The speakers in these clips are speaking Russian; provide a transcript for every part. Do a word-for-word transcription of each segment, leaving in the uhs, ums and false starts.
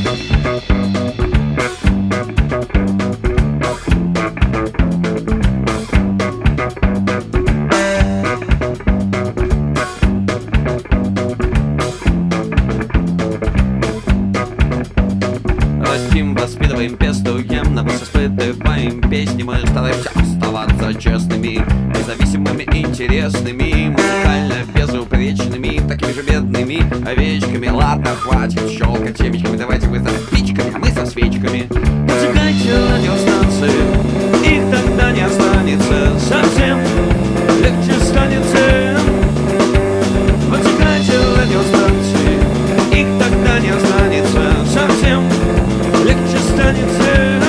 Растим, воспитываем, пестуем, на вас испытываем песни. Мы стараемся оставаться честными, независимыми, интересными, музыкально безупречными, такими же бедными овечками. Ладно, хватит щелкать семечками, давайте вы со спичками, а мы со свечками. Зажигайте радиостанции, их тогда не останется совсем, легче станется. Зажигайте радиостанции, их тогда не останется совсем, легче станется.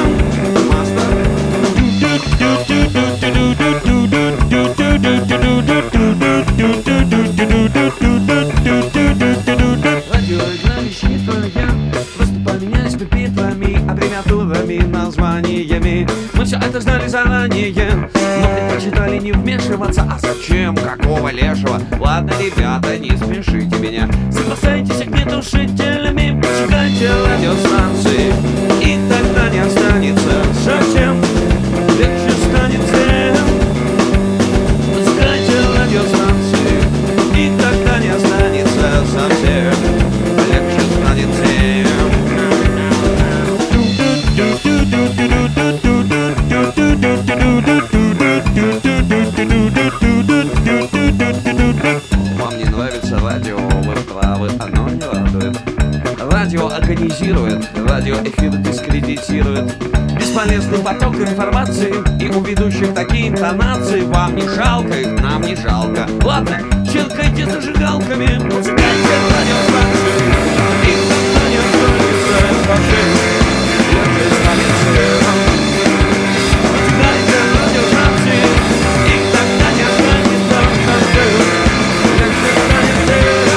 Радиоиграющие твоя, просто поменялись мы битвами, аббревиатурами, названиями. Мы все это знали заранее, но предпочитали не вмешиваться. А зачем? Какого лешего? Ладно, ребята, не спешите меня, соглашайтесь огнетушителями, поджигайте радиостанции, и тогда не останется совсем, легче станется. Поджигайте радиостанции, и тогда не останется совсем, легче станется. Вам не нравится радио, вы правы, оно не радует. Радио организирует, радио эфир дискредитирует. Бесполезный поток информации, и у ведущих такие интонации. Вам не жалко их, нам не жалко. Ладно, черкайте зажигалками, пускайте радиостанции, и тогда не останется совсем, легче станется. Пускайте радиостанции, и тогда не останется совсем, легче станется.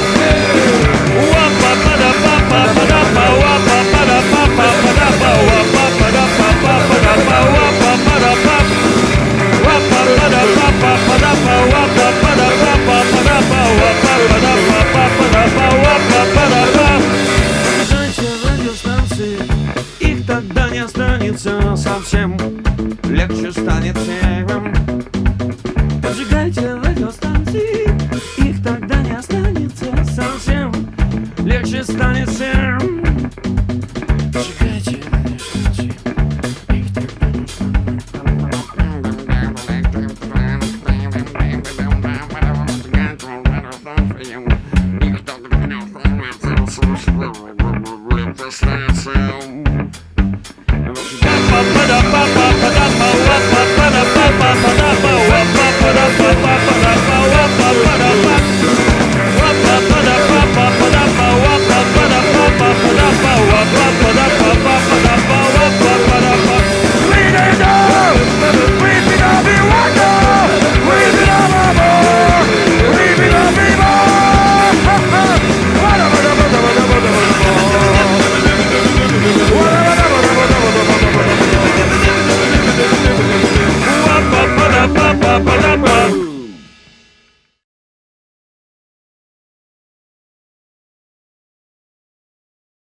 Их тогда не останется совсем, легче станет всем. Поджигайте радиостанции, их тогда не останется совсем, легче станет всем. Поджигайте радиостанции, их тогда не останется совсем, легче станет всем.